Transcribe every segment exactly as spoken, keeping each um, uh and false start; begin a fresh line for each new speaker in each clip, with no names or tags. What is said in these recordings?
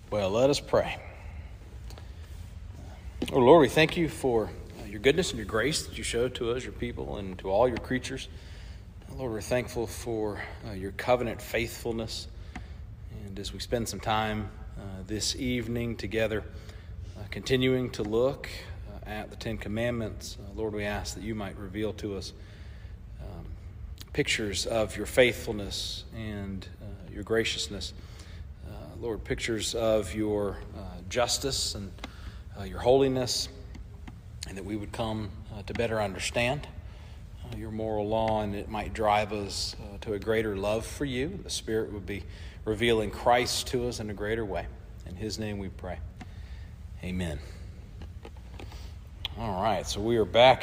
Well, let us pray. Oh, Lord, we thank you for your goodness and your grace that you show to us, your people, and to all your creatures. Lord, we're thankful for uh, your covenant faithfulness. And as we spend some time uh, this evening together, uh, continuing to look uh, at the Ten Commandments, uh, Lord, we ask that you might reveal to us um, pictures of your faithfulness and uh, your graciousness. Uh, Lord, pictures of your uh, justice and uh, your holiness, and that we would come uh, to better understand uh, your moral law, and it might drive us uh, to a greater love for you. The Spirit would be revealing Christ to us in a greater way. In his name we pray. Amen. All right, so we are back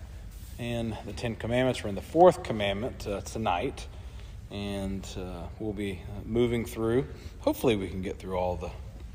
in the Ten Commandments. We're in the fourth commandment uh, tonight, and uh, we'll be uh, moving through. Hopefully we can get through all the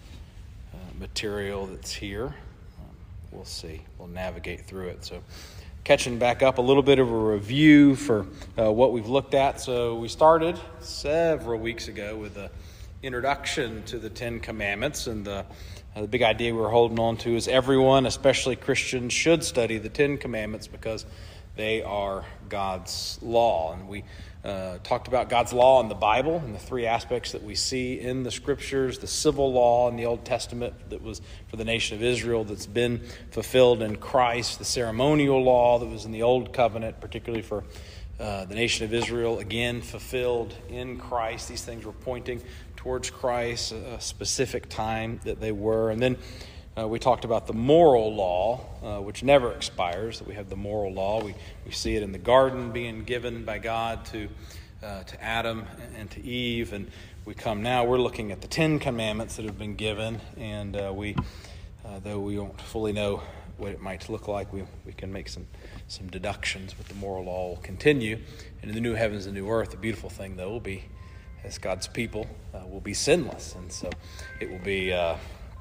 uh, material that's here. Um, we'll see. We'll navigate through it. So catching back up, a little bit of a review for uh, what we've looked at. So we started several weeks ago with the introduction to the Ten Commandments, and the, uh, the big idea we're holding on to is everyone, especially Christians, should study the Ten Commandments because they are God's law. And we uh, talked about God's law in the Bible and the three aspects that we see in the Scriptures: the civil law in the Old Testament that was for the nation of Israel that's been fulfilled in Christ, the ceremonial law that was in the Old Covenant, particularly for uh, the nation of Israel, again fulfilled in Christ. These things were pointing towards Christ, a specific time that they were. And then Uh, we talked about the moral law, uh, which never expires, that we have the moral law. We we see it in the garden being given by God to uh, to Adam and to Eve. And we come now, we're looking at the Ten Commandments that have been given. And uh, we, uh, though we don't fully know what it might look like, we, we can make some, some deductions, but the moral law will continue. And in the new heavens and new earth, the beautiful thing, though, will be, as God's people, uh, will be sinless. And so it will be Uh,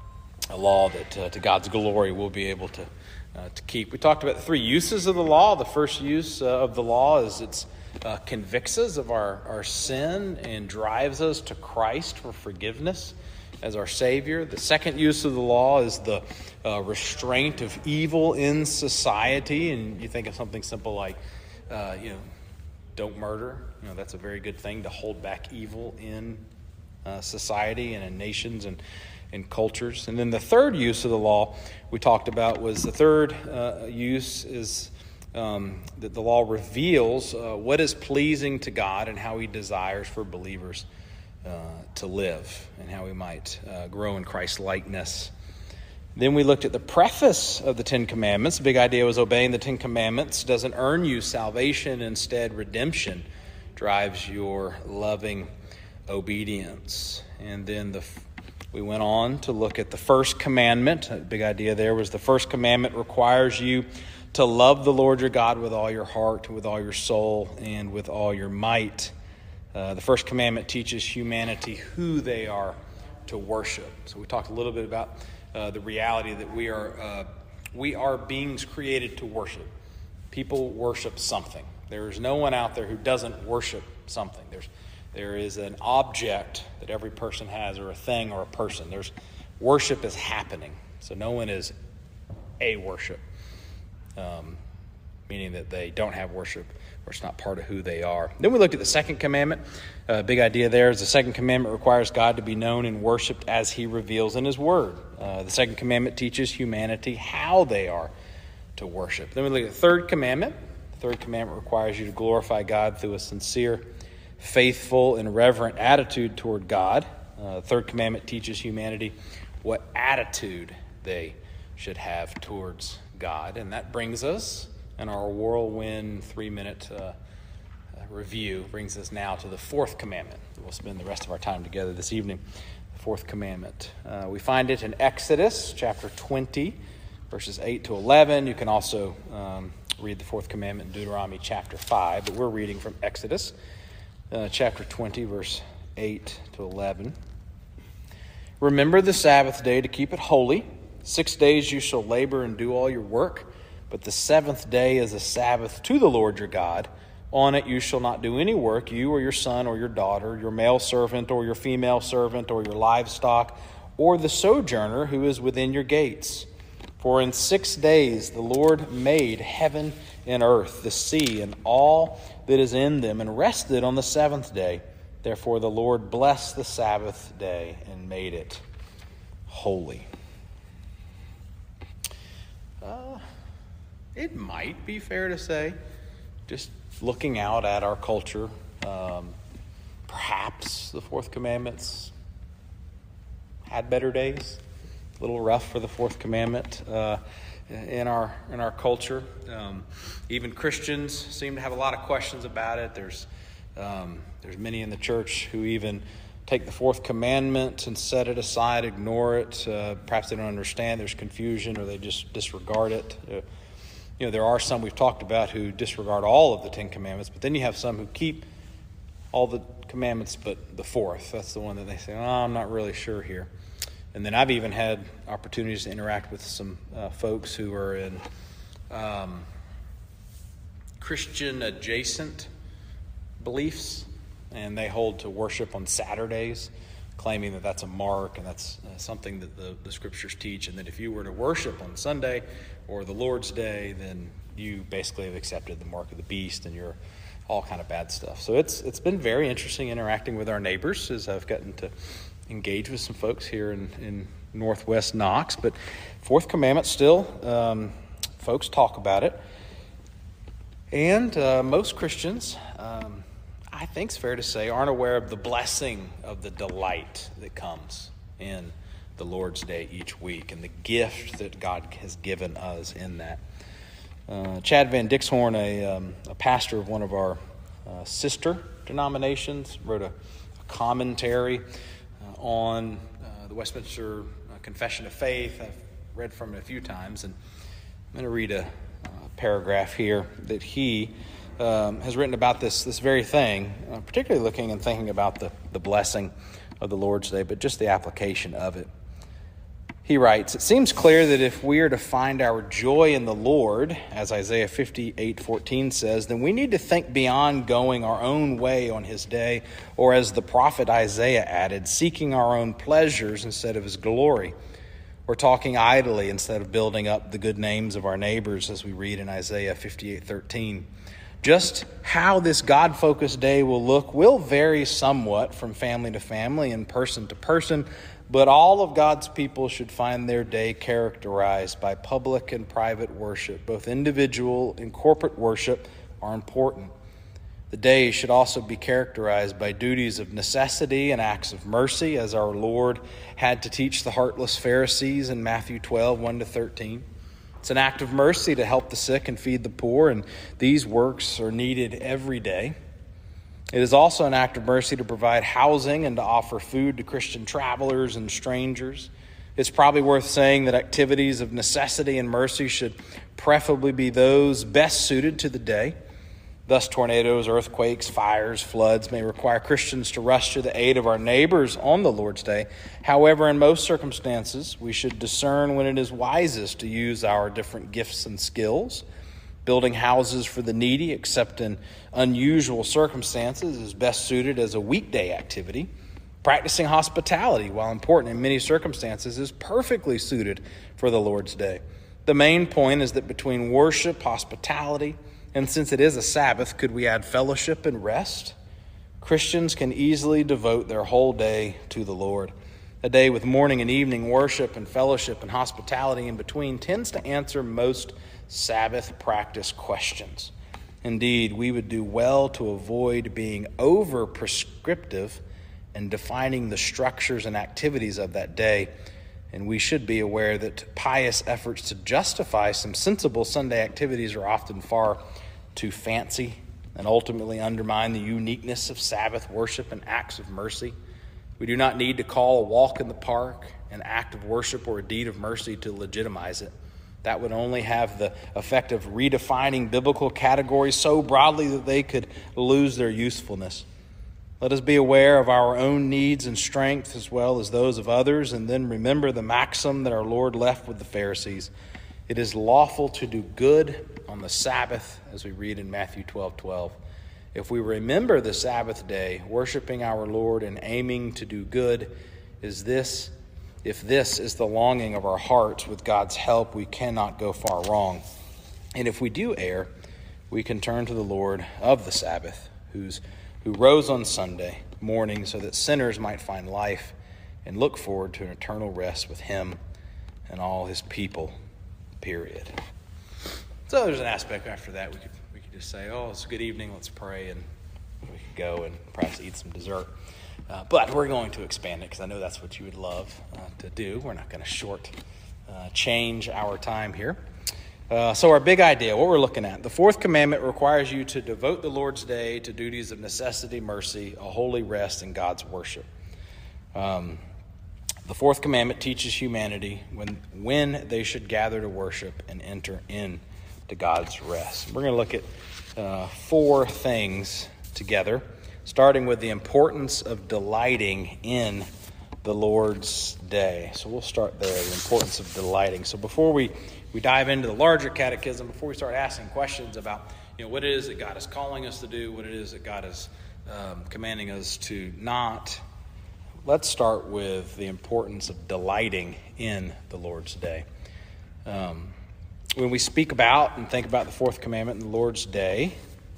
a law that uh, to God's glory we'll be able to uh, to keep. We talked about the three uses of the law. The first use uh, of the law is it uh, convicts us of our, our sin and drives us to Christ for forgiveness as our Savior. The second use of the law is the uh, restraint of evil in society. And you think of something simple like, uh, you know, don't murder. You know, that's a very good thing to hold back evil in uh, society and in nations and in cultures. And then the third use of the law we talked about was the third uh, use is um, that the law reveals uh, what is pleasing to God and how he desires for believers uh, to live and how we might uh, grow in Christ's likeness. Then we looked at the preface of the Ten Commandments. The big idea was obeying the Ten Commandments doesn't earn you salvation. Instead, redemption drives your loving obedience. And then the We went on to look at the first commandment. A big idea there was the first commandment requires you to love the Lord your God with all your heart, with all your soul, and with all your might. Uh, the first commandment teaches humanity who they are to worship. So we talked a little bit about uh, the reality that we are uh, we are beings created to worship. People worship something. There is no one out there who doesn't worship something. There's There is an object that every person has, or a thing or a person. There's worship is happening. So no one is a worship, um, meaning that they don't have worship or it's not part of who they are. Then we looked at the second commandment. A uh, big idea there is the second commandment requires God to be known and worshiped as he reveals in his word. Uh, the second commandment teaches humanity how they are to worship. Then we look at the third commandment. The third commandment requires you to glorify God through a sincere, faithful and reverent attitude toward God. Uh, the third commandment teaches humanity what attitude they should have towards God. And that brings us, in our whirlwind three-minute uh, uh, review, brings us now to the fourth commandment. We'll spend the rest of our time together this evening. The fourth commandment. Uh, we find it in Exodus chapter twenty, verses eight to eleven. You can also um, read the fourth commandment in Deuteronomy chapter five, but we're reading from Exodus Uh, chapter twenty, verse eight to eleven. Remember the Sabbath day to keep it holy. Six days you shall labor and do all your work, but the seventh day is a Sabbath to the Lord your God. On it you shall not do any work, you or your son or your daughter, your male servant or your female servant, or your livestock, or the sojourner who is within your gates. For in six days the Lord made heaven and earth, the sea, and all that is in them, and rested on the seventh day. Therefore the Lord blessed the Sabbath day and made it holy. Uh, it might be fair to say, just looking out at our culture, um, perhaps the fourth commandment's had better days. A little rough for the fourth commandment uh, in our in our culture. Um, even Christians seem to have a lot of questions about it. There's um, there's many in the church who even take the fourth commandment and set it aside, ignore it. Uh, perhaps they don't understand. There's confusion, or they just disregard it. Uh, you know, there are some we've talked about who disregard all of the Ten Commandments, but then you have some who keep all the commandments but the fourth. That's the one that they say, oh, I'm not really sure here. And then I've even had opportunities to interact with some uh, folks who are in um, Christian-adjacent beliefs, and they hold to worship on Saturdays, claiming that that's a mark and that's uh, something that the, the Scriptures teach, and that if you were to worship on Sunday or the Lord's Day, then you basically have accepted the mark of the beast, and you're all kind of bad stuff. So it's it's been very interesting interacting with our neighbors as I've gotten to engage with some folks here in, in Northwest Knox. But fourth commandment still, um, folks talk about it. And uh, most Christians, um, I think it's fair to say, aren't aware of the blessing of the delight that comes in the Lord's Day each week and the gift that God has given us in that. Uh, Chad Van Dixhorn, a, um, a pastor of one of our uh, sister denominations, wrote a, a commentary uh, on uh, the Westminster uh, Confession of Faith. I've read from it a few times, and I'm going to read a, a paragraph here that he um, has written about this this very thing, uh, particularly looking and thinking about the, the blessing of the Lord's Day, but just the application of it. He writes, "It seems clear that if we are to find our joy in the Lord, as Isaiah fifty-eight fourteen says, then we need to think beyond going our own way on his day, or as the prophet Isaiah added, seeking our own pleasures instead of his glory, or talking idly instead of building up the good names of our neighbors, as we read in Isaiah fifty-eight thirteen. Just how this God-focused day will look will vary somewhat from family to family and person to person, but all of God's people should find their day characterized by public and private worship. Both individual and corporate worship are important. The day should also be characterized by duties of necessity and acts of mercy, as our Lord had to teach the heartless Pharisees in Matthew twelve, one to thirteen. It's an act of mercy to help the sick and feed the poor, and these works are needed every day. It is also an act of mercy to provide housing and to offer food to Christian travelers and strangers. It's probably worth saying that activities of necessity and mercy should preferably be those best suited to the day. Thus, tornadoes, earthquakes, fires, floods may require Christians to rush to the aid of our neighbors on the Lord's Day. However, in most circumstances, we should discern when it is wisest to use our different gifts and skills. Building houses for the needy, except in unusual circumstances, is best suited as a weekday activity. Practicing hospitality, while important in many circumstances, is perfectly suited for the Lord's Day. The main point is that between worship, hospitality, and since it is a Sabbath, could we add fellowship and rest? Christians can easily devote their whole day to the Lord. A day with morning and evening worship and fellowship and hospitality in between tends to answer most Sabbath practice questions. Indeed, we would do well to avoid being over-prescriptive and defining the structures and activities of that day. And we should be aware that pious efforts to justify some sensible Sunday activities are often far too fancy and ultimately undermine the uniqueness of Sabbath worship and acts of mercy. We do not need to call a walk in the park an act of worship or a deed of mercy to legitimize it. That would only have the effect of redefining biblical categories so broadly that they could lose their usefulness. Let us be aware of our own needs and strengths as well as those of others, and then remember the maxim that our Lord left with the Pharisees. It is lawful to do good on the Sabbath, as we read in Matthew twelve twelve. If we remember the Sabbath day, worshiping our Lord and aiming to do good, is this If this is the longing of our hearts, with God's help, we cannot go far wrong. And if we do err, we can turn to the Lord of the Sabbath, who's, who rose on Sunday morning so that sinners might find life and look forward to an eternal rest with him and all his people, period. So there's an aspect after that. We could, we could just say, oh, it's a good evening, let's pray, and we could go and perhaps eat some dessert. Uh, but we're going to expand it because I know that's what you would love uh, to do. We're not going to short uh, change our time here. Uh, so our big idea, what we're looking at, the fourth commandment requires you to devote the Lord's day to duties of necessity, mercy, a holy rest, and God's worship. Um, the fourth commandment teaches humanity when when they should gather to worship and enter in to God's rest. We're going to look at uh, four things together, starting with the importance of delighting in the Lord's day. So we'll start there, the importance of delighting. So before we, we dive into the larger catechism, before we start asking questions about you know what it is that God is calling us to do, what it is that God is um, commanding us to not, let's start with the importance of delighting in the Lord's day. Um, when we speak about and think about the fourth commandment in the Lord's day,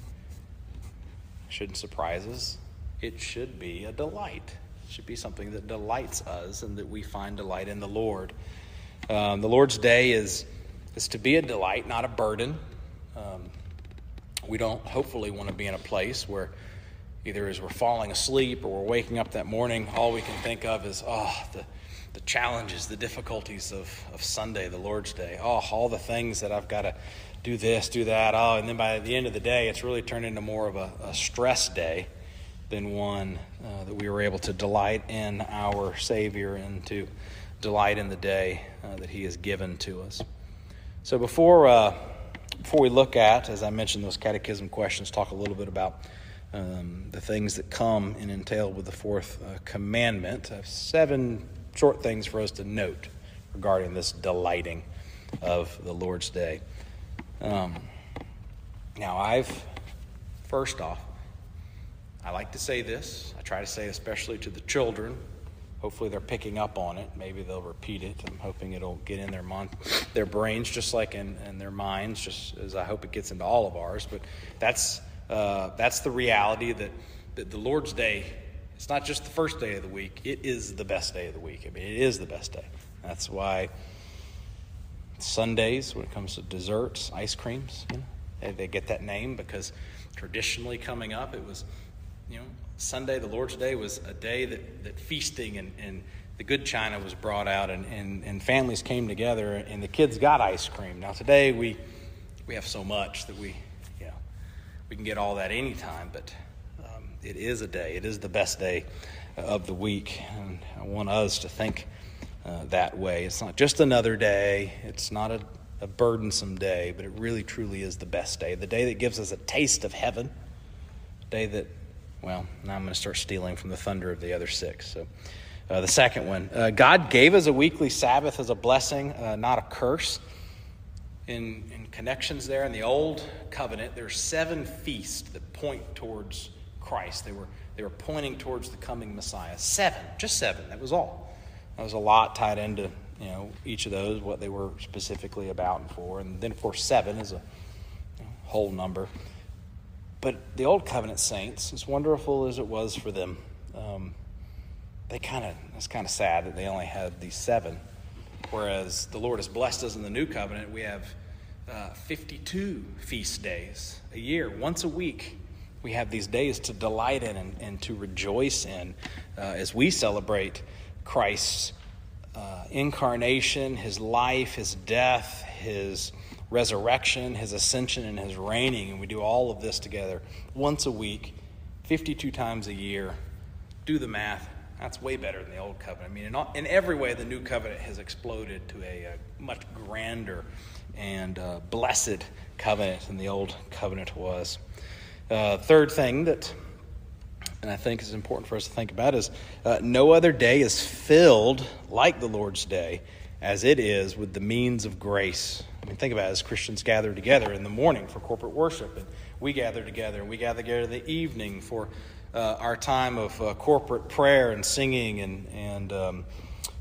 shouldn't surprise us. It should be a delight. It should be something that delights us and that we find delight in the Lord. Um, the Lord's day is, is to be a delight, not a burden. Um, we don't hopefully want to be in a place where either as we're falling asleep or we're waking up that morning, all we can think of is, oh, the, the challenges, the difficulties of, of Sunday, the Lord's day. Oh, all the things that I've got to do this, do that. Oh, and then by the end of the day, it's really turned into more of a, a stress day than one uh, that we were able to delight in our Savior and to delight in the day uh, that he has given to us. So before uh, before we look at, as I mentioned, those catechism questions, talk a little bit about um, the things that come and entail with the fourth uh, commandment. I have seven short things for us to note regarding this delighting of the Lord's day. Um, now, I've, first off, I like to say this. I try to say especially to the children. Hopefully they're picking up on it. Maybe they'll repeat it. I'm hoping it'll get in their mon- their brains just like in, in their minds, just as I hope it gets into all of ours. But that's uh, that's the reality that, that the Lord's Day, it's not just the first day of the week. It is the best day of the week. I mean, it is the best day. That's why Sundays, when it comes to desserts, ice creams, you know, they, they get that name because traditionally coming up, it was, you know, Sunday, the Lord's Day, was a day that, that feasting and, and the good china was brought out and, and, and families came together and the kids got ice cream. Now today we we have so much that we, you know, we can get all that anytime, but um, it is a day. It is the best day of the week, and I want us to think Uh, that way. It's not just another day. It's not a, a burdensome day, but it really truly is the best day. The day that gives us a taste of heaven. The day that, well, now I'm going to start stealing from the thunder of the other six. So uh, the second one, uh, God gave us a weekly Sabbath as a blessing, uh, not a curse. In, in connections there in the Old Covenant, there are seven feasts that point towards Christ. They were, they were pointing towards the coming Messiah. Seven, just seven, that was all. There was a lot tied into, you know, each of those, what they were specifically about and for. And then, of course, seven is a you know, whole number. But the Old Covenant saints, as wonderful as it was for them, um, they kind of, it's kind of sad that they only had these seven. Whereas the Lord has blessed us in the New Covenant, we have uh, fifty-two feast days a year. Once a week, we have these days to delight in and, and to rejoice in uh, as we celebrate Christ's uh, incarnation, his life, his death, his resurrection, his ascension, and his reigning. And we do all of this together once a week, fifty-two times a year. Do the math. That's way better than the Old Covenant. I mean, in, all, in every way, the New Covenant has exploded to a, a much grander and uh, blessed covenant than the Old Covenant was. Uh, third thing that and I think is important for us to think about is uh, no other day is filled like the Lord's Day as it is with the means of grace. I mean, think about it, as Christians gather together in the morning for corporate worship, and we gather together, and we gather together in the evening for uh, our time of uh, corporate prayer and singing and, and um,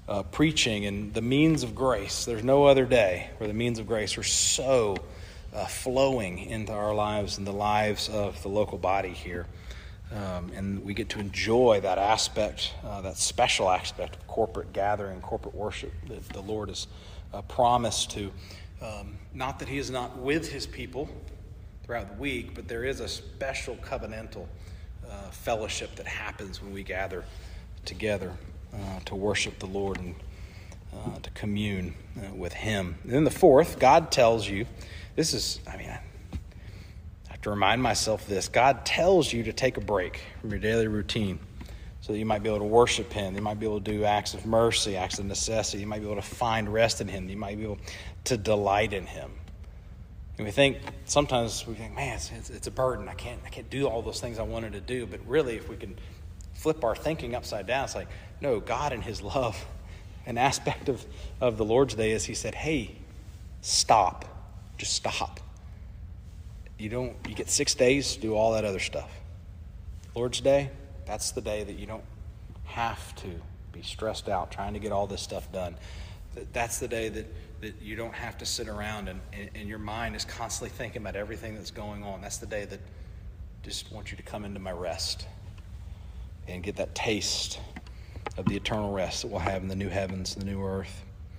uh, preaching and the means of grace. There's no other day where the means of grace are so uh, flowing into our lives and the lives of the local body here. Um, and we get to enjoy that aspect, uh, that special aspect of corporate gathering, corporate worship that the Lord has uh, promised to. Um, not that he is not with his people throughout the week, but there is a special covenantal uh, fellowship that happens when we gather together uh, to worship the Lord and uh, to commune uh, with him. And then the fourth, God tells you, this is, I mean, I have to remind myself of this. God tells you to take a break from your daily routine so that you might be able to worship him. You might be able to do acts of mercy, acts of necessity. You might be able to find rest in him. You might be able to delight in him. And we think, sometimes we think, man, it's, it's, it's a burden. I can't, I can't do all those things I wanted to do. But really, if we can flip our thinking upside down, it's like, no, God in his love, an aspect of, of the Lord's Day is he said, hey, stop. Just stop. You don't, you get six days to do all that other stuff. Lord's Day, that's the day that you don't have to be stressed out trying to get all this stuff done. That's the day that, that you don't have to sit around and, and, and your mind is constantly thinking about everything that's going on. That's the day that I just want you to come into my rest and get that taste of the eternal rest that we'll have in the new heavens and the new earth.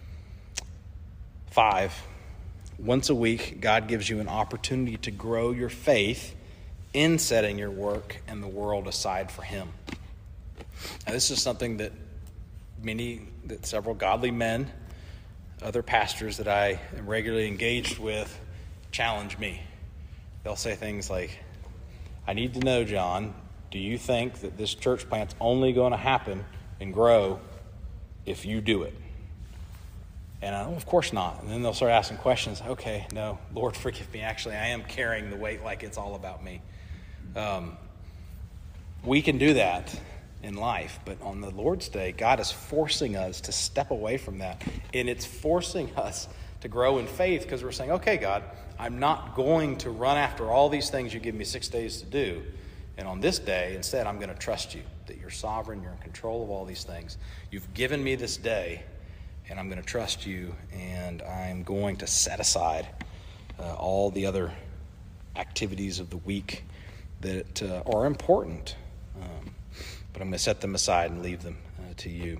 Five, once a week, God gives you an opportunity to grow your faith in setting your work and the world aside for him. Now, this is something that many, that several godly men, other pastors that I am regularly engaged with, challenge me. They'll say things like, I need to know, John, do you think that this church plant's only going to happen and grow if you do it? And I, oh, of course not. And then they'll start asking questions. Okay, no, Lord, forgive me. Actually, I am carrying the weight like it's all about me. Um, we can do that in life, but on the Lord's Day, God is forcing us to step away from that. And it's forcing us to grow in faith because we're saying, okay, God, I'm not going to run after all these things you give me six days to do. And on this day, instead, I'm going to trust you that you're sovereign, you're in control of all these things. You've given me this day, and I'm going to trust you, and I'm going to set aside uh, all the other activities of the week that uh, are important. Um, but I'm going to set them aside and leave them uh, to you.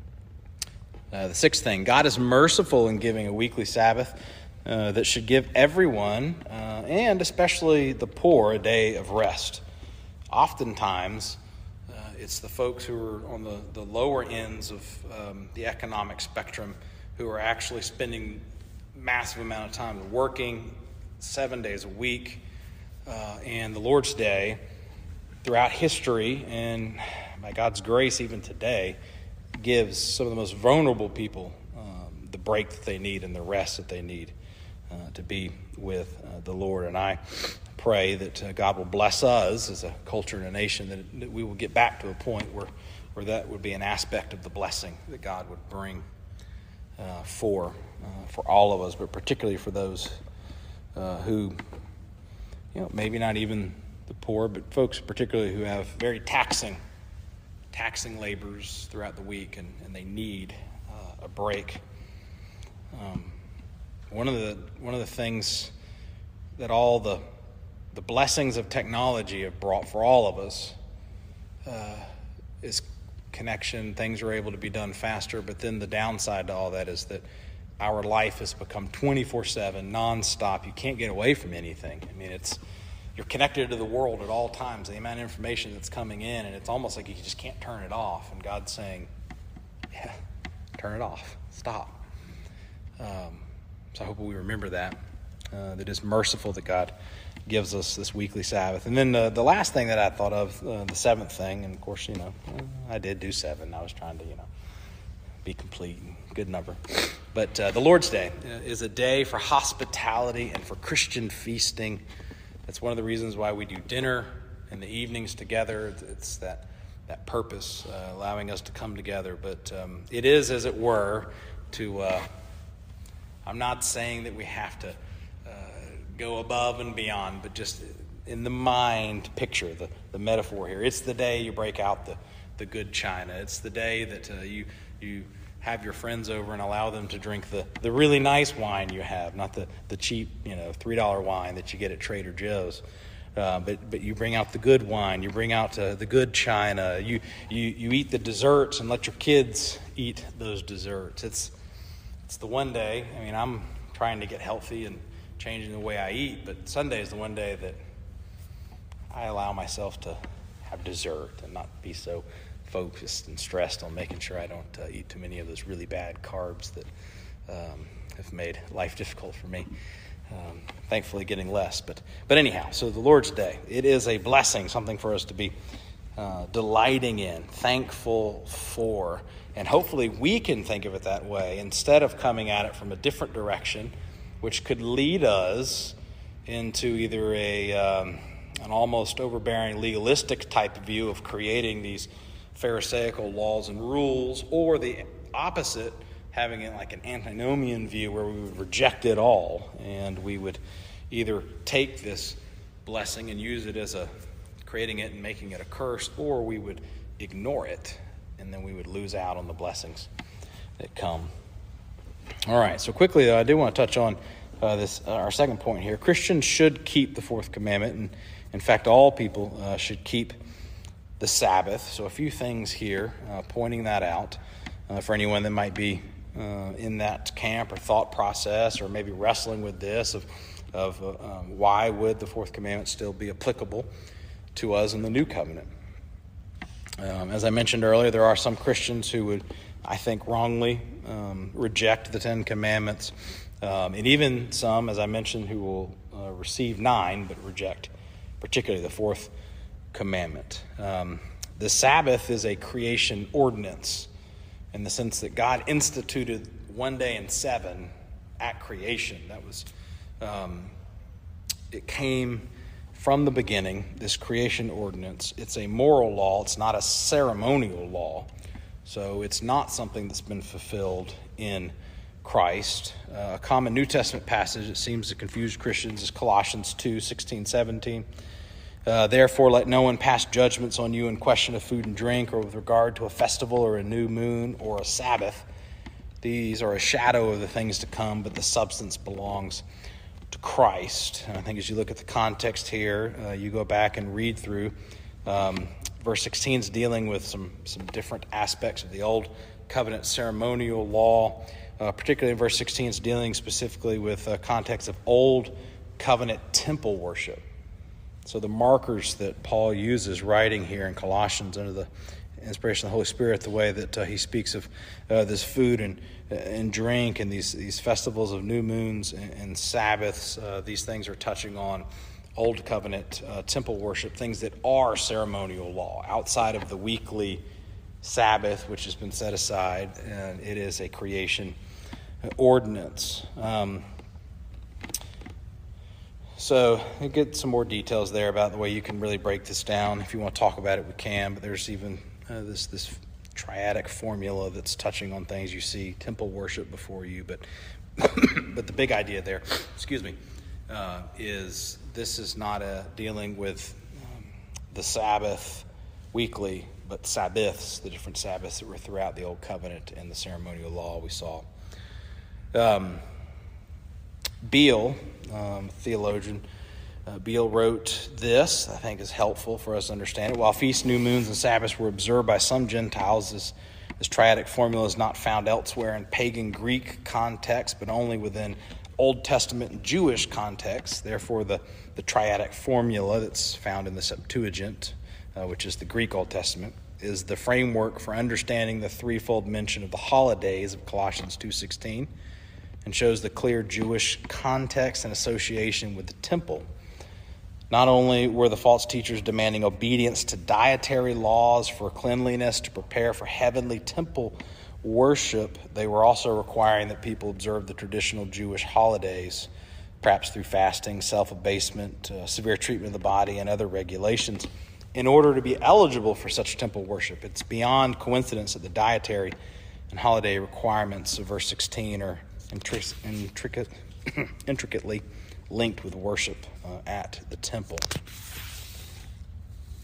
Uh, the sixth thing, God is merciful in giving a weekly Sabbath uh, that should give everyone, uh, and especially the poor, a day of rest. Oftentimes, uh, it's the folks who are on the, the lower ends of um, the economic spectrum who are actually spending massive amount of time working seven days a week. Uh, and the Lord's Day, throughout history, and by God's grace even today, gives some of the most vulnerable people um, the break that they need and the rest that they need uh, to be with uh, the Lord. And I pray that uh, God will bless us as a culture and a nation, that, that we will get back to a point where, where that would be an aspect of the blessing that God would bring uh, for uh, for all of us, but particularly for those uh, who, you know, maybe not even the poor, but folks particularly who have very taxing, taxing labors throughout the week, and, and they need uh, a break. Um, one of the one of the things that all the the blessings of technology have brought for all of us uh, is connection. Things are able to be done faster, but then the downside to all that is that our life has become twenty-four seven, nonstop. You can't get away from anything. I mean, it's you're connected to the world at all times, the amount of information that's coming in, and it's almost like you just can't turn it off. And God's saying, yeah, turn it off. Stop. Um, so I hope we remember that, uh, that it's merciful that God gives us this weekly Sabbath. And then uh, the last thing that I thought of, uh, the seventh thing, and of course, you know, I did do seven. I was trying to, you know, be complete and good number. But uh, the Lord's Day is a day for hospitality and for Christian feasting. That's one of the reasons why we do dinner in the evenings together. It's that that purpose, uh, allowing us to come together. But um, it is, as it were, to, uh, I'm not saying that we have to uh, go above and beyond, but just in the mind picture, the, the metaphor here. It's the day you break out the, the good china. It's the day that uh, you you have your friends over and allow them to drink the, the really nice wine you have, not the, the cheap, you know, three dollar wine that you get at Trader Joe's. Uh, but but you bring out the good wine, you bring out uh, the good china, you, you you eat the desserts and let your kids eat those desserts. It's it's the one day, I mean, I'm trying to get healthy and changing the way I eat, but Sunday is the one day that I allow myself to have dessert and not be so focused and stressed on making sure I don't uh, eat too many of those really bad carbs that um, have made life difficult for me. Um, thankfully getting less, but but anyhow, so the Lord's Day, it is a blessing, something for us to be uh, delighting in, thankful for, and hopefully we can think of it that way instead of coming at it from a different direction, which could lead us into either a um, an almost overbearing legalistic type of view of creating these Pharisaical laws and rules, or the opposite, having it like an antinomian view where we would reject it all and we would either take this blessing and use it as a, creating it and making it a curse, or we would ignore it and then we would lose out on the blessings that come. All right, so quickly though, I do want to touch on uh, this, uh, our second point here. Christians should keep the fourth commandment, and in fact, all people uh, should keep the Sabbath. So a few things here uh, pointing that out uh, for anyone that might be Uh, in that camp or thought process, or maybe wrestling with this of, of uh, um, why would the fourth commandment still be applicable to us in the new covenant. Um, as I mentioned earlier, there are some Christians who would, I think, wrongly um, reject the Ten Commandments, um, and even some, as I mentioned, who will uh, receive nine but reject particularly the fourth commandment. Um, the Sabbath is a creation ordinance, in the sense that God instituted one day in seven at creation. That was, um, it came from the beginning, this creation ordinance. It's a moral law. It's not a ceremonial law. So it's not something that's been fulfilled in Christ. Uh, a common New Testament passage that seems to confuse Christians is Colossians two, sixteen, seventeen. Uh, Therefore, let no one pass judgments on you in question of food and drink, or with regard to a festival or a new moon or a Sabbath. These are a shadow of the things to come, but the substance belongs to Christ. And I think as you look at the context here, uh, you go back and read through. Um, verse sixteen is dealing with some, some different aspects of the Old Covenant ceremonial law. Uh, particularly in verse sixteen, it's dealing specifically with uh, context of Old Covenant temple worship. So the markers that Paul uses writing here in Colossians under the inspiration of the Holy Spirit, the way that uh, he speaks of uh, this food and and drink and these, these festivals of new moons and, and Sabbaths, uh, these things are touching on Old Covenant uh, temple worship, things that are ceremonial law, outside of the weekly Sabbath, which has been set aside, and it is a creation ordinance. Um So we get some more details there about the way you can really break this down. If you want to talk about it, we can. But there's even uh, this this triadic formula that's touching on things. You see temple worship before you, but but the big idea there, excuse me, uh, is this is not a dealing with um, the Sabbath weekly, but Sabbaths, the different Sabbaths that were throughout the Old Covenant and the ceremonial law we saw. Um, Beale, um, theologian, uh, Beale wrote this, I think is helpful for us to understand it. While feasts, new moons, and Sabbaths were observed by some Gentiles, this, this triadic formula is not found elsewhere in pagan Greek context, but only within Old Testament and Jewish context. Therefore, the, the triadic formula that's found in the Septuagint, uh, which is the Greek Old Testament, is the framework for understanding the threefold mention of the holidays of Colossians two sixteen. And shows the clear Jewish context and association with the temple. Not only were the false teachers demanding obedience to dietary laws for cleanliness to prepare for heavenly temple worship, they were also requiring that people observe the traditional Jewish holidays, perhaps through fasting, self-abasement, uh, severe treatment of the body, and other regulations, in order to be eligible for such temple worship. It's beyond coincidence that the dietary and holiday requirements of verse sixteen are intricate, intricately linked with worship uh, at the temple.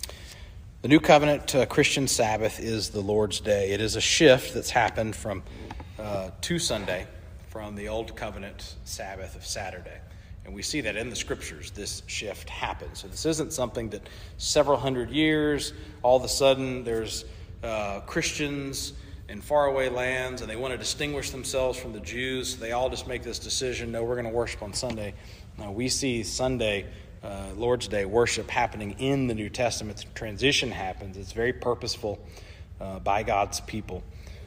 The New Covenant uh, Christian Sabbath is the Lord's Day. It is a shift that's happened from uh, to Sunday from the Old Covenant Sabbath of Saturday. And we see that in the Scriptures, this shift happens. So this isn't something that several hundred years, all of a sudden there's uh, Christians in faraway lands and they want to distinguish themselves from the Jews. They all just make this decision, no, we're going to worship on Sunday. Now we see Sunday, uh, Lord's Day worship happening in the New Testament. The transition happens. It's very purposeful uh, by God's people.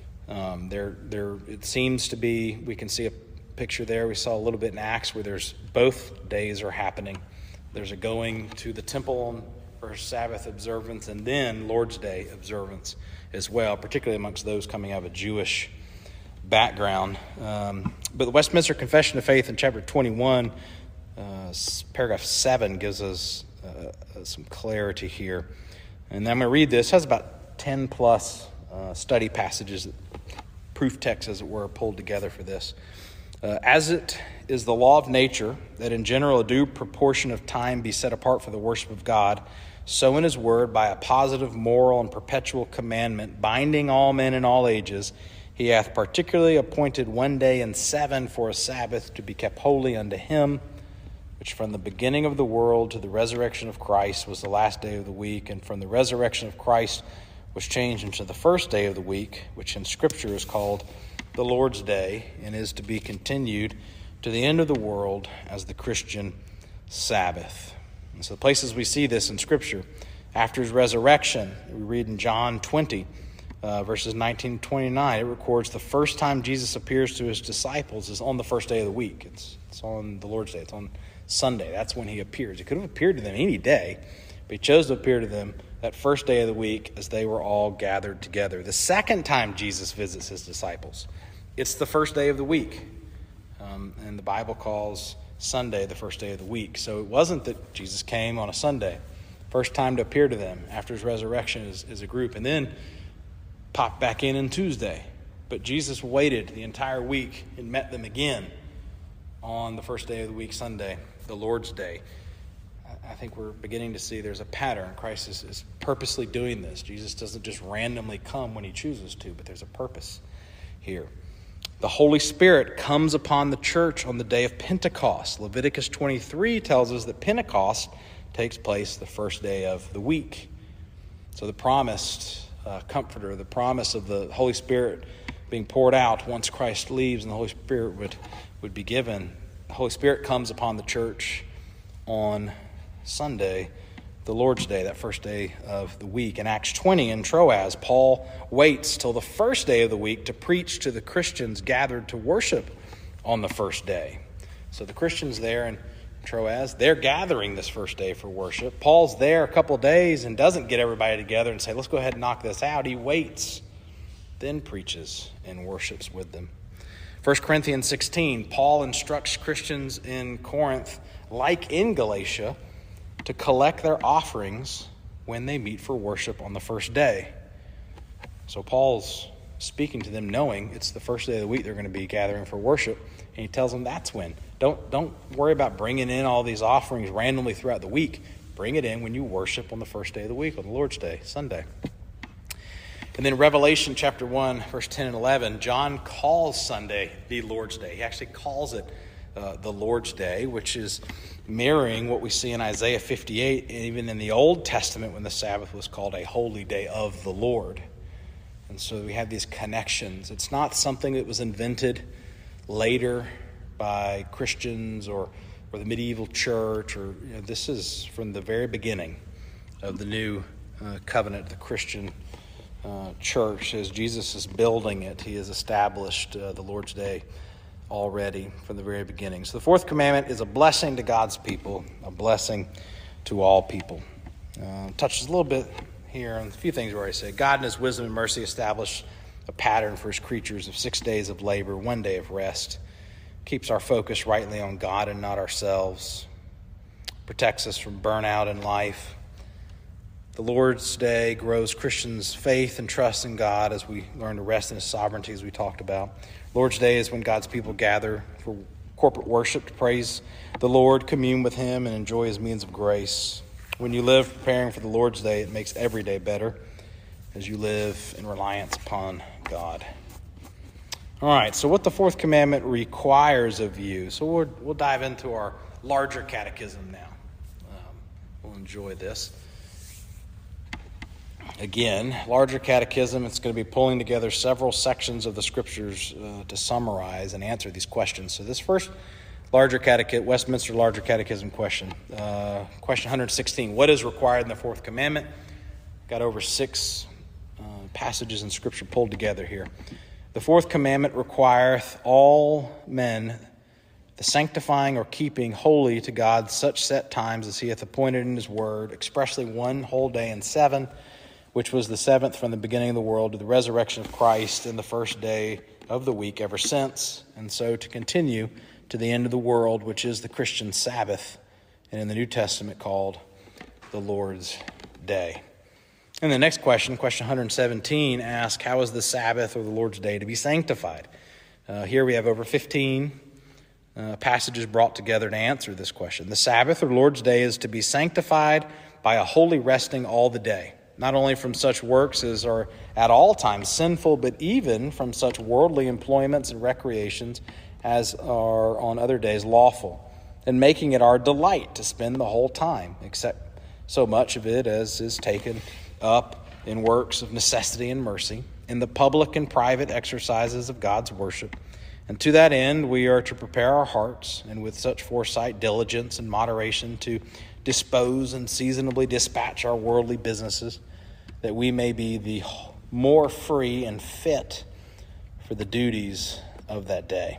Um, there, there, it seems to be, we can see a picture there. We saw a little bit in Acts where there's both days are happening. There's a going to the temple for Sabbath observance and then Lord's Day observance as well, particularly amongst those coming out of a Jewish background. Um, but the Westminster Confession of Faith in chapter twenty-one, uh, paragraph seven gives us uh, some clarity here. And I'm going to read this. It has about ten plus uh, study passages, proof texts as it were, pulled together for this. Uh, as it is the law of nature that in general a due proportion of time be set apart for the worship of God, so in his word, by a positive, moral, and perpetual commandment, binding all men in all ages, he hath particularly appointed one day in seven for a Sabbath to be kept holy unto him, which from the beginning of the world to the resurrection of Christ was the last day of the week, and from the resurrection of Christ was changed into the first day of the week, which in Scripture is called the Lord's Day, and is to be continued to the end of the world as the Christian Sabbath. And so the places we see this in Scripture, after his resurrection, we read in John twenty, uh, verses nineteen to twenty-nine, it records the first time Jesus appears to his disciples is on the first day of the week. It's, it's on the Lord's Day. It's on Sunday. That's when he appears. He could have appeared to them any day, but he chose to appear to them that first day of the week as they were all gathered together. The second time Jesus visits his disciples, it's the first day of the week. Um, and the Bible calls Sunday the first day of the week. So it wasn't that Jesus came on a Sunday. First time to appear to them after his resurrection as, as a group. And then popped back in on Tuesday. But Jesus waited the entire week and met them again on the first day of the week, Sunday, the Lord's Day. I think we're beginning to see there's a pattern. Christ is, is purposely doing this. Jesus doesn't just randomly come when he chooses to, but there's a purpose here. The Holy Spirit comes upon the church on the day of Pentecost. Leviticus twenty-three tells us that Pentecost takes place the first day of the week. So the promised uh, comforter, the promise of the Holy Spirit being poured out once Christ leaves and the Holy Spirit would, would be given. The Holy Spirit comes upon the church on Sunday, the Lord's Day, that first day of the week. In Acts twenty in Troas, Paul waits till the first day of the week to preach to the Christians gathered to worship on the first day. So the Christians there in Troas, they're gathering this first day for worship. Paul's there a couple days and doesn't get everybody together and say, let's go ahead and knock this out. He waits, then preaches and worships with them. First Corinthians sixteen, Paul instructs Christians in Corinth, like in Galatia, to collect their offerings when they meet for worship on the first day. So Paul's speaking to them knowing it's the first day of the week they're going to be gathering for worship, and he tells them that's when. Don't, don't worry about bringing in all these offerings randomly throughout the week. Bring it in when you worship on the first day of the week, on the Lord's Day, Sunday. And then Revelation chapter one, verse ten and eleven, John calls Sunday the Lord's Day. He actually calls it uh, the Lord's Day, which is mirroring what we see in Isaiah fifty-eight, and even in the Old Testament when the Sabbath was called a holy day of the Lord. And so we have these connections. It's not something that was invented later by Christians or, or the medieval church. Or you know, this is from the very beginning of the new uh, covenant, the Christian uh, church. As Jesus is building it, he has established uh, the Lord's Day already from the very beginning. So the fourth commandment is a blessing to God's people, a blessing to all people. Uh, touches a little bit here on a few things we already said. God in his wisdom and mercy established a pattern for his creatures of six days of labor, one day of rest. Keeps our focus rightly on God and not ourselves. Protects us from burnout in life. The Lord's Day grows Christians' faith and trust in God as we learn to rest in his sovereignty, as we talked about. Lord's Day is when God's people gather for corporate worship to praise the Lord, commune with him, and enjoy his means of grace. When you live preparing for the Lord's Day, it makes every day better as you live in reliance upon God. All right, so what the fourth commandment requires of you. So we'll, we'll dive into our larger catechism now. Um, we'll enjoy this. Again, larger catechism, it's going to be pulling together several sections of the scriptures uh, to summarize and answer these questions. So this first larger catechism, Westminster Larger Catechism question, uh, question one hundred sixteen, what is required in the fourth commandment? Got over six uh, passages in scripture pulled together here. The fourth commandment requireth all men the sanctifying or keeping holy to God such set times as he hath appointed in his word, expressly one whole day in seven, which was the seventh from the beginning of the world to the resurrection of Christ in the first day of the week ever since, and so to continue to the end of the world, which is the Christian Sabbath, and in the New Testament called the Lord's Day. And the next question, question one hundred seventeen, asks, how is the Sabbath or the Lord's Day to be sanctified? Uh, here we have over fifteen uh, passages brought together to answer this question. The Sabbath or Lord's Day is to be sanctified by a holy resting all the day, not only from such works as are at all times sinful, but even from such worldly employments and recreations as are on other days lawful, and making it our delight to spend the whole time, except so much of it as is taken up in works of necessity and mercy, in the public and private exercises of God's worship. And to that end, we are to prepare our hearts, and with such foresight, diligence, and moderation, to dispose and seasonably dispatch our worldly businesses, that we may be the more free and fit for the duties of that day.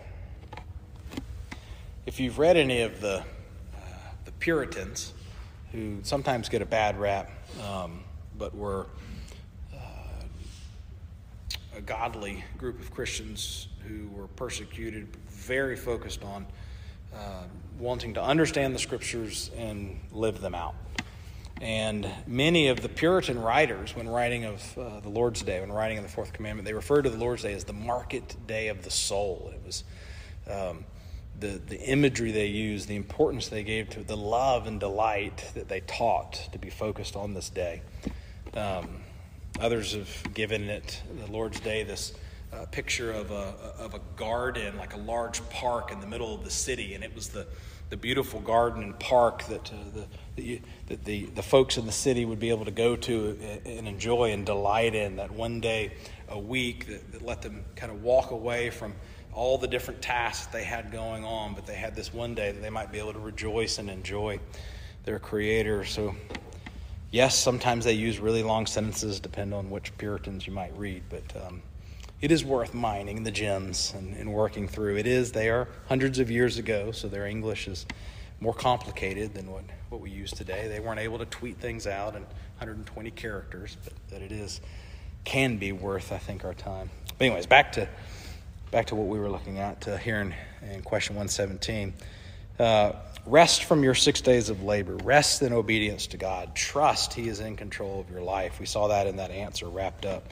If you've read any of the uh, the Puritans, who sometimes get a bad rap, um, but were uh, a godly group of Christians who were persecuted, very focused on uh, wanting to understand the scriptures and live them out. And many of the Puritan writers, when writing of uh, the Lord's Day, when writing of the fourth commandment, they referred to the Lord's Day as the market day of the soul. It was um, the, the imagery they used, the importance they gave to the love and delight that they taught to be focused on this day. Um, others have given it, the Lord's Day, this uh, picture of a of a garden, like a large park in the middle of the city, and it was the the beautiful garden and park that uh, the the, that the the folks in the city would be able to go to and enjoy and delight in, that one day a week that, that let them kind of walk away from all the different tasks they had going on, but they had this one day that they might be able to rejoice and enjoy their Creator. So yes, sometimes they use really long sentences, depend on which Puritans you might read, but um, it is worth mining the gems and, and working through. It is, they are hundreds of years ago, so their English is more complicated than what, what we use today. They weren't able to tweet things out in one hundred twenty characters, but that it is, can be worth, I think, our time. But anyways, back to back to what we were looking at uh, here in, in question one seventeen. Uh, rest from your six days of labor. Rest in obedience to God. Trust He is in control of your life. We saw that in that answer wrapped up.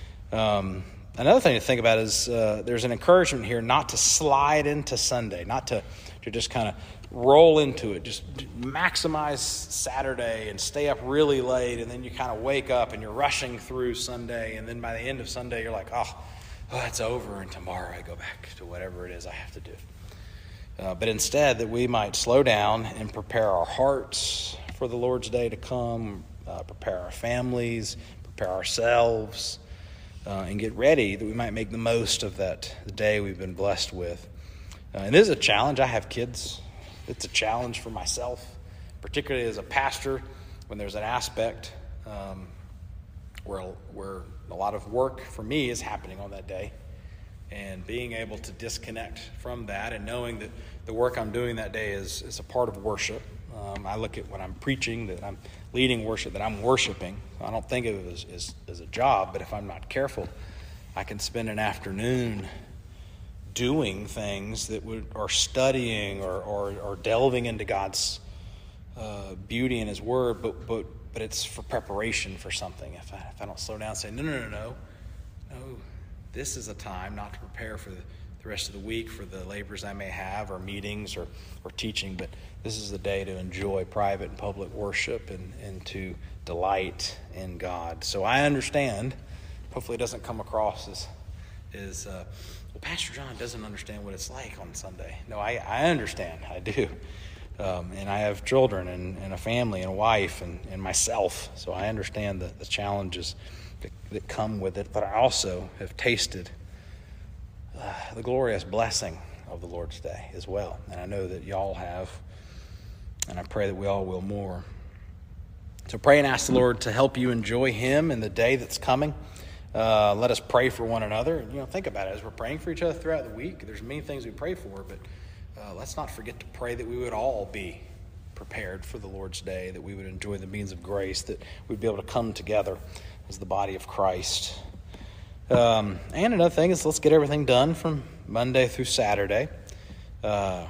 Um, another thing to think about is uh, there's an encouragement here not to slide into Sunday, not to, to just kind of roll into it, just maximize Saturday and stay up really late, and then you kind of wake up and you're rushing through Sunday, and then by the end of Sunday you're like, oh, oh it's over, and tomorrow I go back to whatever it is I have to do. Uh, but instead, that we might slow down and prepare our hearts for the Lord's Day to come, uh, prepare our families, prepare ourselves, uh, and get ready, that we might make the most of that day we've been blessed with. Uh, and this is a challenge. I have kids. It's a challenge for myself, particularly as a pastor, when there's an aspect um, where, where a lot of work for me is happening on that day. And being able to disconnect from that and knowing that the work I'm doing that day is, is a part of worship. Um, I look at when I'm preaching, that I'm leading worship, that I'm worshiping. I don't think of it as, as, as a job, but if I'm not careful, I can spend an afternoon doing things that would, or studying or, or, or delving into God's uh, beauty in His Word, but, but, but it's for preparation for something. If I, if I don't slow down and say, no, no, no, no, no. This is a time not to prepare for the, the rest of the week for the labors I may have, or meetings, or, or teaching, but this is the day to enjoy private and public worship and, and to delight in God. So I understand. Hopefully it doesn't come across as, is, uh, well, Pastor John doesn't understand what it's like on Sunday. No, I, I understand. I do. Um, and I have children and, and a family and a wife and, and myself. So I understand the, the challenges that, that come with it. But I also have tasted uh, the glorious blessing of the Lord's Day as well. And I know that y'all have. And I pray that we all will more. So pray and ask the Lord to help you enjoy him in the day that's coming. Uh, let us pray for one another. You know, think about it. As we're praying for each other throughout the week, there's many things we pray for, but uh, let's not forget to pray that we would all be prepared for the Lord's Day, that we would enjoy the means of grace, that we'd be able to come together as the body of Christ. Um, and another thing is let's get everything done from Monday through Saturday. Uh,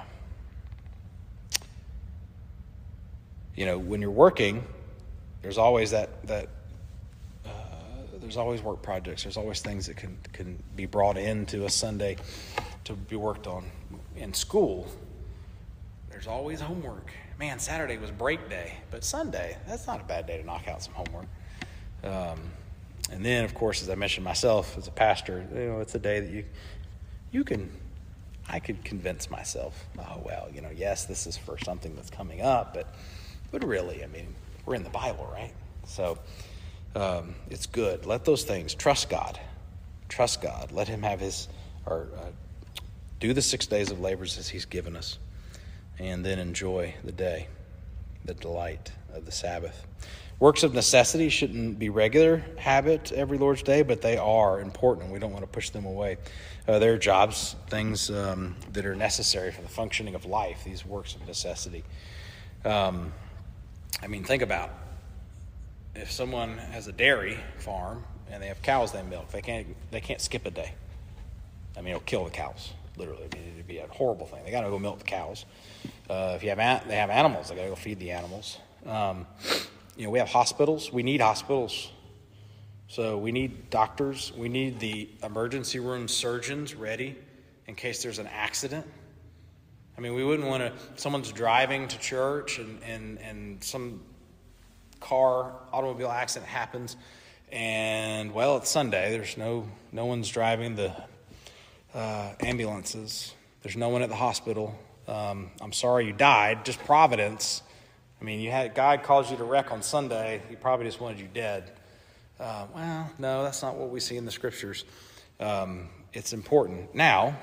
you know, when you're working, there's always that that uh, there's always work projects. There's always things that can can be brought into a Sunday to be worked on. In school, there's always homework. Man, Saturday was break day, but Sunday, that's not a bad day to knock out some homework. Um, and then, of course, as I mentioned myself as a pastor, you know, it's a day that you you can I could convince myself, oh well, you know, yes, this is for something that's coming up, but but really, I mean, we're in the Bible, right? So um, it's good. Let those things, trust God. Trust God. Let him have his, or uh, do the six days of labors as he's given us, and then enjoy the day, the delight of the Sabbath. Works of necessity shouldn't be regular habit every Lord's Day, but they are important. We don't want to push them away. Uh, they're jobs, things um, that are necessary for the functioning of life, these works of necessity. Um, I mean, think about if someone has a dairy farm and they have cows they milk, they can't they can't skip a day. I mean, it'll kill the cows, literally. I mean, it'd be a horrible thing. They got to go milk the cows. Uh, if you have an, they have animals, they got to go feed the animals. Um, you know, we have hospitals. We need hospitals. So we need doctors. We need the emergency room surgeons ready in case there's an accident. I mean, we wouldn't want to, someone's driving to church and, and, and some car, automobile accident happens, and, well, it's Sunday. There's no no one's driving the uh, ambulances. There's no one at the hospital. Um, I'm sorry you died. Just providence. I mean, you had God calls you to wreck on Sunday. He probably just wanted you dead. Uh, well, no, that's not what we see in the Scriptures. Um, it's important. Now,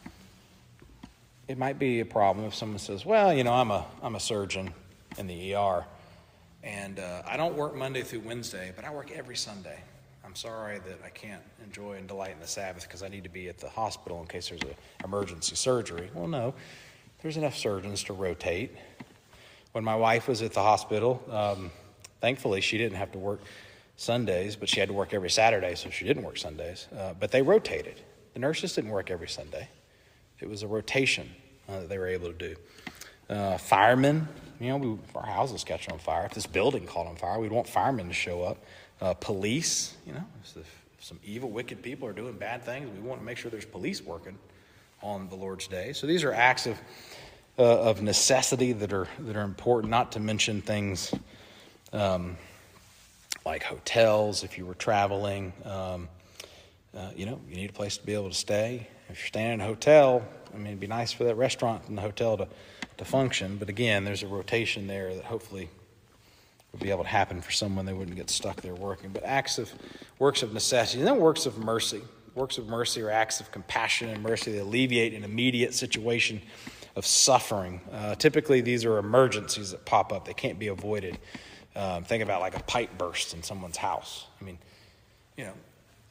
it might be a problem if someone says, well, you know, I'm a I'm a surgeon in the E R, and uh, I don't work Monday through Wednesday, but I work every Sunday. I'm sorry that I can't enjoy and delight in the Sabbath because I need to be at the hospital in case there's an emergency surgery. Well, no, there's enough surgeons to rotate. When my wife was at the hospital, um, thankfully she didn't have to work Sundays, but she had to work every Saturday, so she didn't work Sundays. Uh, but they rotated. The nurses didn't work every Sunday. It was a rotation uh, that they were able to do. Uh, firemen, you know, we, our houses catch on fire. If this building caught on fire, we'd want firemen to show up. Uh, police, you know, if some evil, wicked people are doing bad things, we want to make sure there's police working on the Lord's Day. So these are acts of uh, of necessity that are that are important. Not to mention things um, like hotels. If you were traveling, um, uh, you know, you need a place to be able to stay. If you're staying in a hotel, I mean, it'd be nice for that restaurant and the hotel to, to function. But again, there's a rotation there that hopefully would be able to happen for someone. They wouldn't get stuck there working. But acts of, works of necessity, and then works of mercy. Works of mercy are acts of compassion and mercy that alleviate an immediate situation of suffering. Uh, typically, these are emergencies that pop up. They can't be avoided. Um, think about like a pipe burst in someone's house. I mean, you know,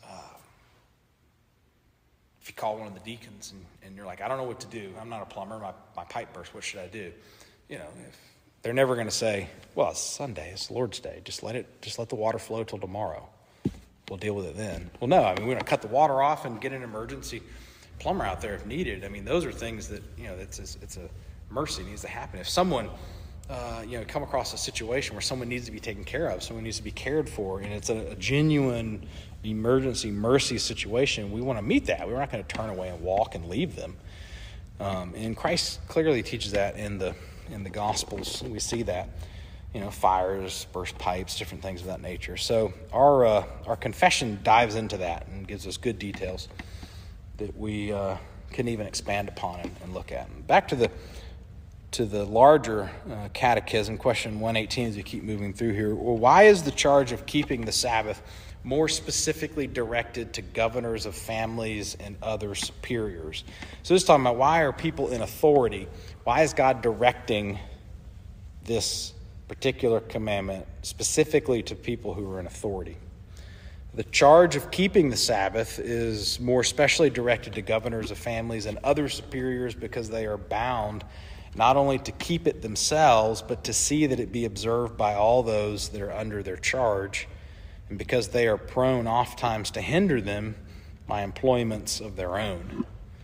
if you call one of the deacons and, and you're like, I don't know what to do. I'm not a plumber. My, my pipe burst. What should I do? You know, if they're never going to say, well, it's Sunday. It's the Lord's Day. Just let it, just let the water flow till tomorrow. We'll deal with it then. Well, no, I mean, we're going to cut the water off and get an emergency plumber out there if needed. I mean, those are things that, you know, it's a, it's a mercy needs to happen. If someone, uh, you know, come across a situation where someone needs to be taken care of, someone needs to be cared for, and it's a, a genuine emergency mercy situation, we want to meet that. We're not going to turn away and walk and leave them. Um, and Christ clearly teaches that in the in the Gospels. We see that, you know, fires, burst pipes, different things of that nature. So our uh, our confession dives into that and gives us good details that we uh, can even expand upon and, and look at. And back to the to the larger uh, catechism, question one eighteen, as you keep moving through here. Well, why is the charge of keeping the Sabbath more specifically directed to governors of families and other superiors? So this is talking about, why are people in authority? Why is God directing this particular commandment specifically to people who are in authority? The charge of keeping the Sabbath is more especially directed to governors of families and other superiors because they are bound not only to keep it themselves, but to see that it be observed by all those that are under their charge, and because they are prone oftentimes to hinder them by employments of their own.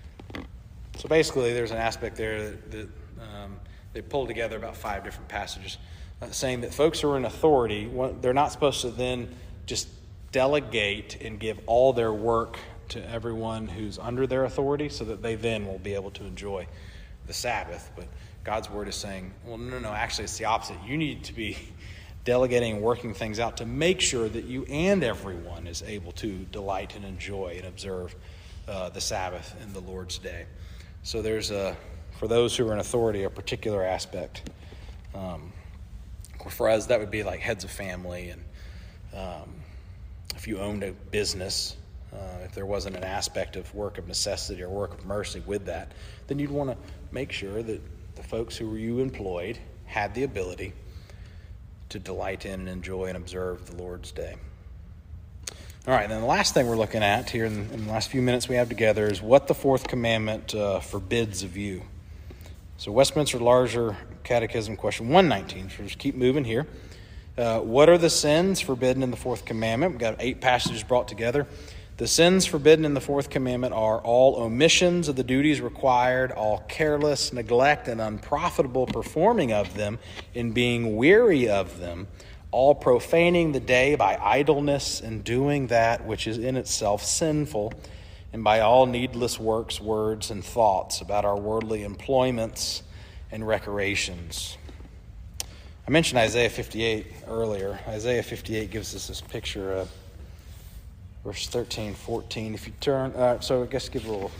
So basically, there's an aspect there that, that um, they pulled together about five different passages, uh, saying that folks who are in authority, they're not supposed to then just delegate and give all their work to everyone who's under their authority so that they then will be able to enjoy the Sabbath. But God's word is saying, well, no, no, actually it's the opposite. You need to be delegating and working things out to make sure that you and everyone is able to delight and enjoy and observe uh, the Sabbath and the Lord's day. So there's, a, for those who are in authority, a particular aspect. Um, for us, that would be like heads of family, and um, if you owned a business, Uh, if there wasn't an aspect of work of necessity or work of mercy with that, then you'd want to make sure that the folks who you employed had the ability to delight in and enjoy and observe the Lord's day. All right, then the last thing we're looking at here in, in the last few minutes we have together is what the fourth commandment uh, forbids of you. So Westminster Larger Catechism, question one nineteen. So just keep moving here. Uh, what are the sins forbidden in the fourth commandment? We've got eight passages brought together. The sins forbidden in the fourth commandment are all omissions of the duties required, all careless neglect and unprofitable performing of them, in being weary of them, all profaning the day by idleness and doing that which is in itself sinful, and by all needless works, words, and thoughts about our worldly employments and recreations. I mentioned Isaiah fifty-eight earlier. Isaiah fifty-eight gives us this picture of verse thirteen, fourteen. If you turn, uh, so I guess give a little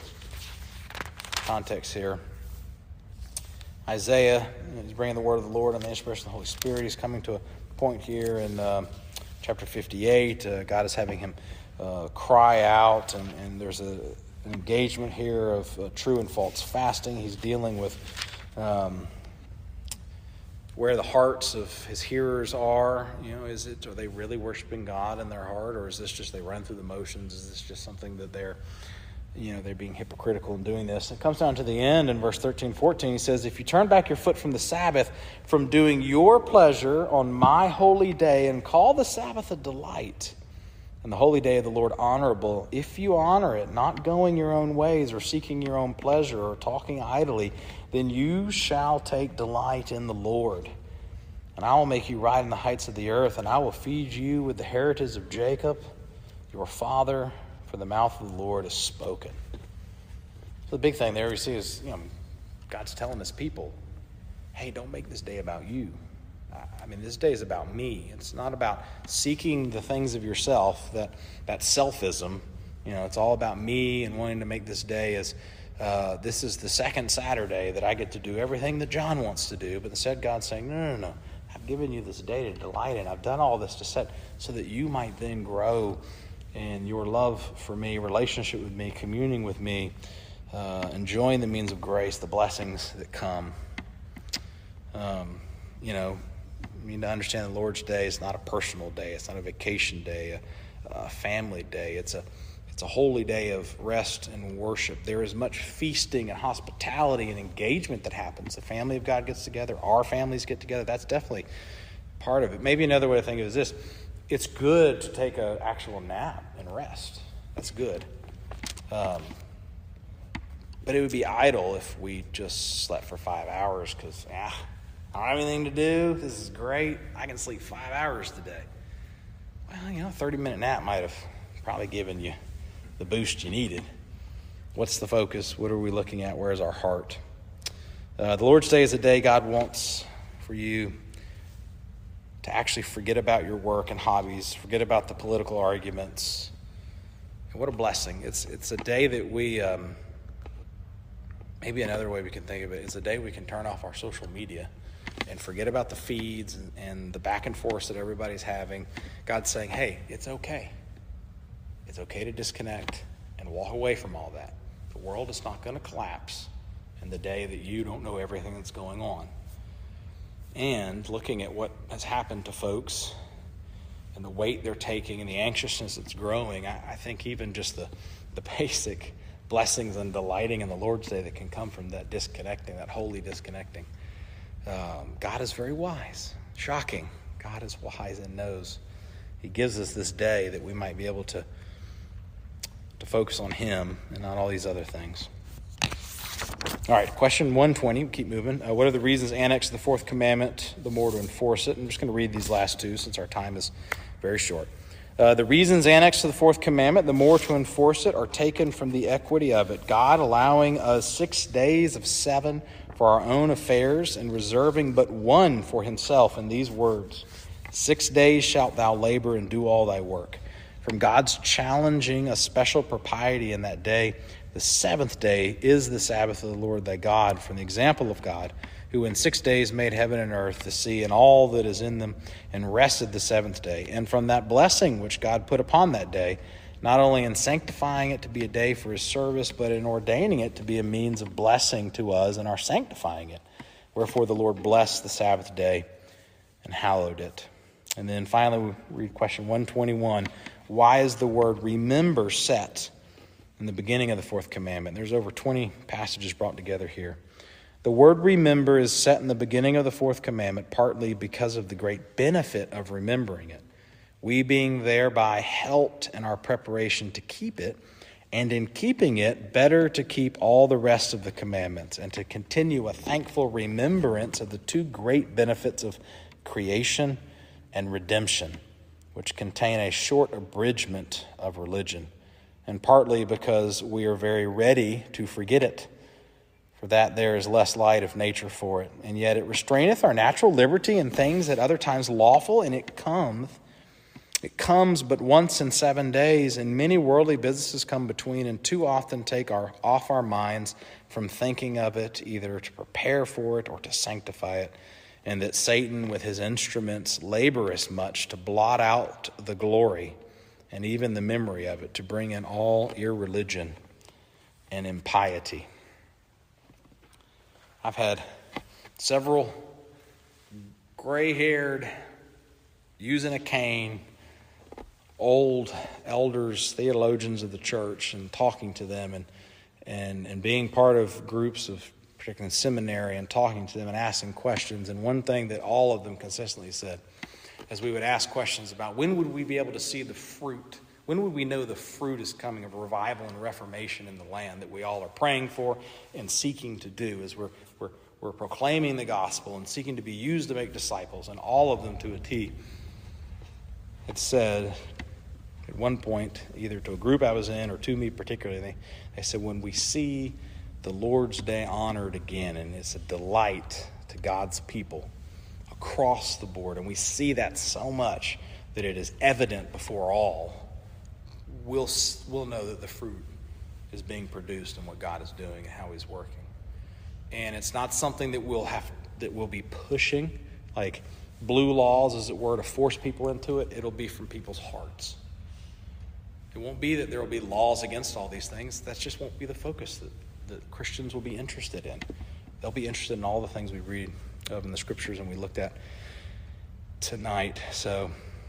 context here. Isaiah is bringing the word of the Lord on the inspiration of the Holy Spirit. He's coming to a point here in uh, chapter fifty-eight. Uh, God is having him uh, cry out, and, and there's a, an engagement here of uh, true and false fasting. He's dealing with um, where the hearts of his hearers are. You know, is it, are they really worshiping God in their heart, or is this just they run through the motions? Is this just something that they're, you know, they're being hypocritical in doing this? It comes down to the end in verse thirteen, fourteen. He says, if you turn back your foot from the Sabbath, from doing your pleasure on my holy day, and call the Sabbath a delight, and the holy day of the Lord honorable, if you honor it, not going your own ways or seeking your own pleasure or talking idly, then you shall take delight in the Lord. And I will make you ride in the heights of the earth, and I will feed you with the heritage of Jacob, your father, for the mouth of the Lord is spoken. So the big thing there we see is, you know, God's telling his people, hey, don't make this day about you. I mean, this day is about me. It's not about seeking the things of yourself, that, that selfism. You know, it's all about me and wanting to make this day as, uh, this is the second Saturday that I get to do everything that John wants to do. But instead God's saying, no, no, no. I've given you this day to delight in. I've done all this to set so that you might then grow in your love for me, relationship with me, communing with me, uh, enjoying the means of grace, the blessings that come. Um, you know, you need to understand the Lord's Day is not a personal day. It's not a vacation day, a, a family day. It's a it's a holy day of rest and worship. There is much feasting and hospitality and engagement that happens. The family of God gets together. Our families get together. That's definitely part of it. Maybe another way to think of it is this. It's good to take an actual nap and rest. That's good. Um, but it would be idle if we just slept for five hours because, ah, I don't have anything to do. This is great. I can sleep five hours today. Well, you know, a thirty-minute nap might have probably given you the boost you needed. What's the focus? What are we looking at? Where is our heart? Uh, the Lord's Day is a day God wants for you to actually forget about your work and hobbies, forget about the political arguments, What a blessing. It's it's a day that we, um, maybe another way we can think of it is a day we can turn off our social media and forget about the feeds and, and the back and forth that everybody's having. God's saying, hey, it's okay. It's okay to disconnect and walk away from all that. The world is not going to collapse in the day that you don't know everything that's going on. And looking at what has happened to folks and the weight they're taking and the anxiousness that's growing, I, I think even just the, the basic blessings and delighting in the Lord's Day that can come from that disconnecting, that holy disconnecting. Um, God is very wise. Shocking. God is wise and knows. He gives us this day that we might be able to, to focus on him and not all these other things. All right, question one twenty, keep moving. Uh, what are the reasons annexed to the fourth commandment, the more to enforce it? I'm just going to read these last two since our time is very short. Uh, the reasons annexed to the fourth commandment, the more to enforce it, are taken from the equity of it. God allowing us six days of seven for our own affairs and reserving but one for himself in these words, six days shalt thou labor and do all thy work. From God's challenging a special propriety in that day, the seventh day is the Sabbath of the Lord thy God, from the example of God, who in six days made heaven and earth, the sea, and all that is in them, and rested the seventh day. And from that blessing which God put upon that day, not only in sanctifying it to be a day for his service, but in ordaining it to be a means of blessing to us and our sanctifying it. Wherefore the Lord blessed the Sabbath day and hallowed it. And then finally we read question one twenty-one. Why is the word remember set in the beginning of the fourth commandment? There's over twenty passages brought together here. The word remember is set in the beginning of the fourth commandment, partly because of the great benefit of remembering it. We being thereby helped in our preparation to keep it, and in keeping it, better to keep all the rest of the commandments, and to continue a thankful remembrance of the two great benefits of creation and redemption, which contain a short abridgment of religion, and partly because we are very ready to forget it. For that there is less light of nature for it. And yet it restraineth our natural liberty in things at other times lawful, and it cometh. It comes but once in seven days, and many worldly businesses come between, and too often take our off our minds from thinking of it, either to prepare for it or to sanctify it. And that Satan with his instruments laboreth much to blot out the glory and even the memory of it, to bring in all irreligion and impiety. I've had several gray-haired, using a cane, old elders, theologians of the church, and talking to them and and and being part of groups of, particularly in seminary, and talking to them and asking questions. And one thing that all of them consistently said, as we would ask questions about when would we be able to see the fruit, when would we know the fruit is coming of revival and reformation in the land that we all are praying for and seeking to do, as we're we're we're proclaiming the gospel and seeking to be used to make disciples, and all of them to a T. It said at one point, either to a group I was in or to me particularly, they, they said, when we see the Lord's Day honored again, and it's a delight to God's people across the board, and we see that so much that it is evident before all, we'll we'll know that the fruit is being produced and what God is doing and how he's working. And it's not something that we'll have that we'll be pushing, like blue laws, as it were, to force people into it. It'll be from people's hearts. It won't be that there will be laws against all these things. That just won't be the focus that, that Christians will be interested in. They'll be interested in all the things we read of in the scriptures and we looked at tonight. So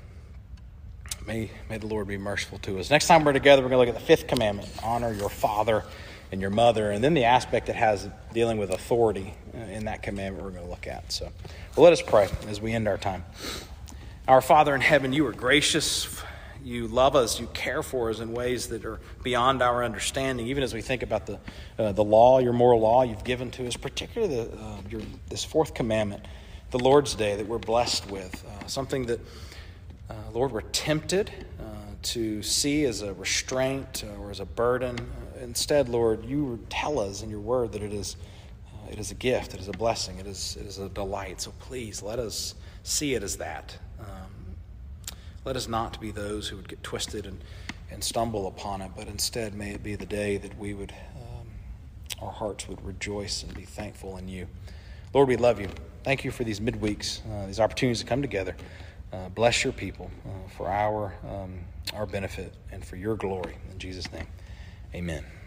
may, may the Lord be merciful to us. Next time we're together, we're going to look at the fifth commandment, honor your father and your mother, and then the aspect that has dealing with authority in that commandment we're going to look at. So well, let us pray as we end our time. Our Father in heaven, you are gracious. You love us. You care for us in ways that are beyond our understanding, even as we think about the uh, the law, your moral law you've given to us, particularly the, uh, your, this fourth commandment, the Lord's Day that we're blessed with, uh, something that, uh, Lord, we're tempted uh, to see as a restraint or as a burden. Uh, instead, Lord, you tell us in your word that it is uh, it is a gift, it is a blessing, it is it is a delight. So please let us see it as that. Um, Let us not be those who would get twisted and, and stumble upon it, but instead may it be the day that we would, um, our hearts would rejoice and be thankful in you. Lord, we love you. Thank you for these midweeks, uh, these opportunities to come together. Uh, bless your people uh, for our um, our benefit and for your glory. In Jesus' name, amen.